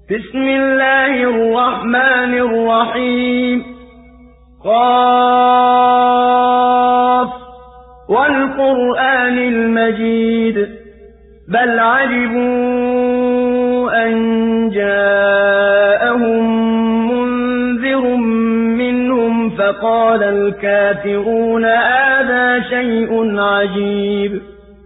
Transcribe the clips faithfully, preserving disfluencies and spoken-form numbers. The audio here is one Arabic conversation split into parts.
بسم الله الرحمن الرحيم قاف والقرآن المجيد بل عجبوا أن جاءهم منذر منهم فقال الكافرون هذا شيء عجيب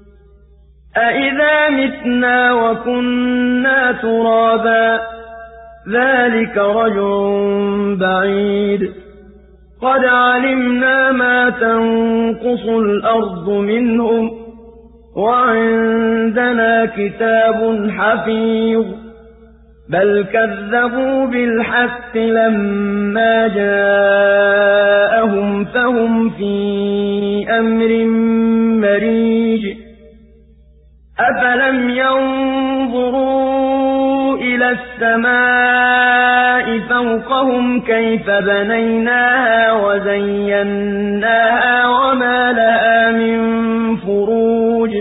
أإذا متنا وكنا ترابا ذلك رجع بعيد قد علمنا ما تنقص الأرض منهم وعندنا كتاب حفيظ بل كذبوا بالحق لما جاءهم فهم في أمر مريج أفلم ينظروا إلى السماء فوقهم كيف بنيناها وزيناها وما لها من فروج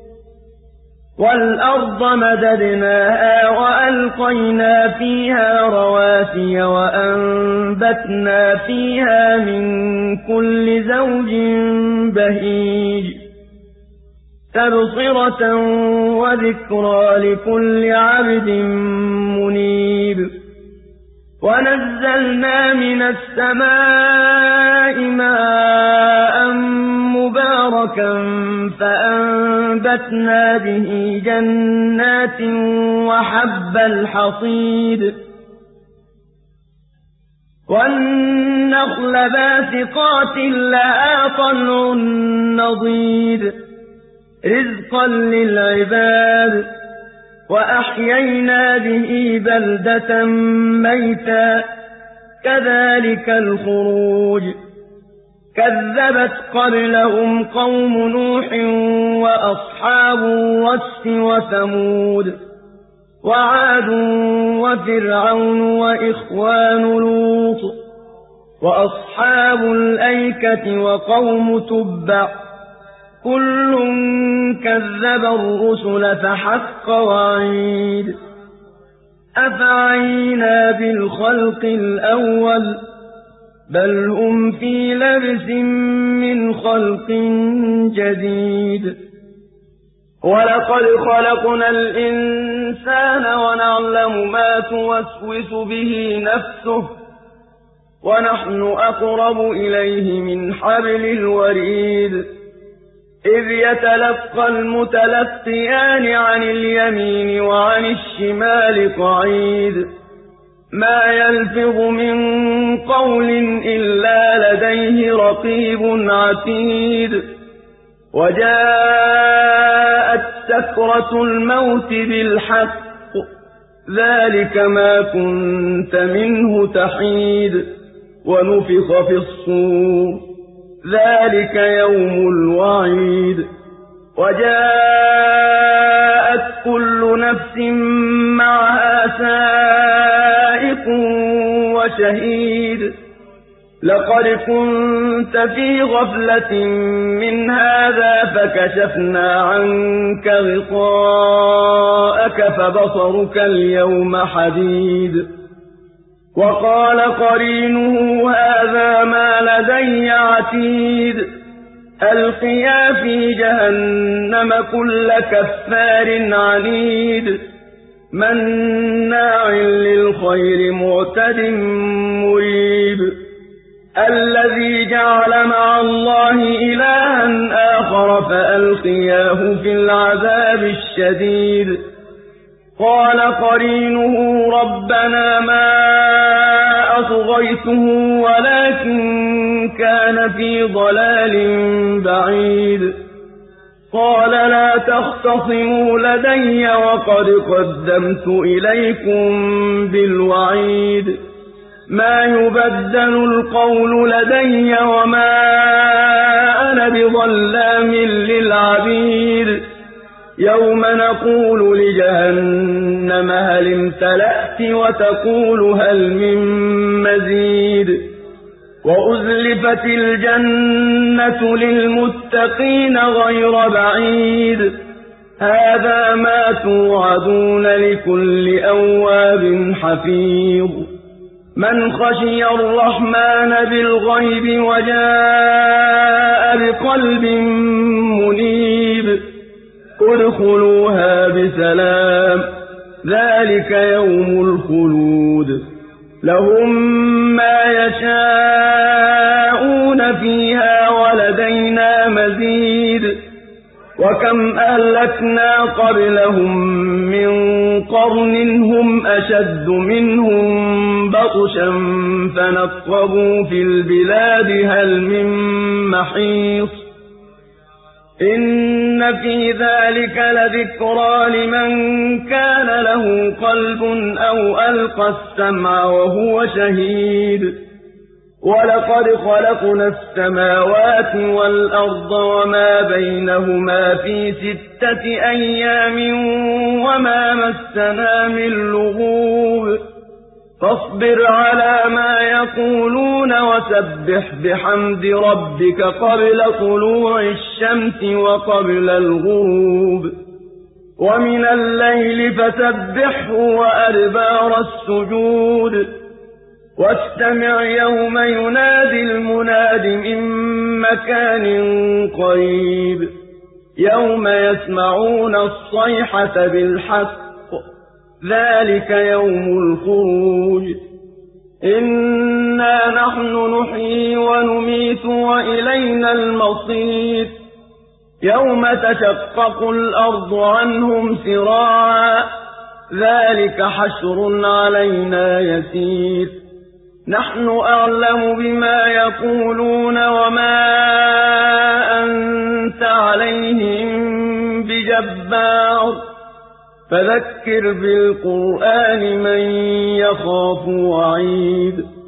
والأرض مددناها وألقينا فيها رواسي وأنبتنا فيها من كل زوج بهيج تبصرة وذكرى لكل عبد منيب ونزلنا من السماء ماء مباركا فأنبتنا به جنات وحب الحصيد والنخل باسقات لها طلع نضيد رزقا للعباد وأحيينا به بلدة ميتا كذلك الخروج كذبت قبلهم قوم نوح وأصحاب الرس وثمود وعاد وفرعون وإخوان لوط وأصحاب الأيكة وقوم تبع كل كذب الرسل فحق وعيد أفعينا بالخلق الأول بل هم في لبس من خلق جديد ولقد خلقنا الإنسان ونعلم ما توسوس به نفسه ونحن أقرب إليه من حبل الوريد إذ يتلقى المتلقيان عن اليمين وعن الشمال قعيد ما يلفظ من قول إلا لديه رقيب عتيد وجاءت سكرة الموت بالحق ذلك ما كنت منه تحيد ونفخ في الصور ذلك يوم الوعيد وجاءت كل نفس معها سائق وشهيد لقد كنت في غفلة من هذا فكشفنا عنك غطاءك فبصرك اليوم حديد وقال قرينه هذا ما لدي عتيد ألقيا في جهنم كل كفار عنيد مناع للخير معتد مريب الذي جعل مع الله إلها آخر فألقياه في العذاب الشديد قال قرينه ربنا ما أطغيته ولكن كان في ضلال بعيد قال لا تختصموا لدي وقد قدمت إليكم بالوعيد ما يبدل القول لدي وما أنا بظلام للعبيد يوم نقول لجهنم هل امتلأت وتقول هل من مزيد وأزلفت الجنة للمتقين غير بعيد هذا ما توعدون لكل أواب حفيظ من خشي الرحمن بالغيب وجاء بقلب منيب ادخلوها بسلام ذلك يوم الخلود لهم ما يشاءون فيها ولدينا مزيد وكم أهلكنا قبلهم من قرن هم أشد منهم بطشا فنقبوا في البلاد هل من محيص إن في ذلك لذكرى لمن كان له قلب أو ألقى السمع وهو شهيد ولقد خلقنا السماوات والأرض وما بينهما في ستة أيام وما مسنا من لغوب فاصبر على ما يقولون وسبح بحمد ربك قبل طلوع الشمس وقبل الغروب ومن الليل فسبحه وأدبار السجود واستمع يوم ينادي المناد من مكان قريب يوم يسمعون الصيحة بالحق ذلك يوم الخروج إنا نحن نحيي ونميت وإلينا المصير يوم تشقق الأرض عنهم سراعا ذلك حشر علينا يسير نحن أعلم بما يقولون وما أنت عليهم بجبار فذكر بالقرآن من يخاف وعيد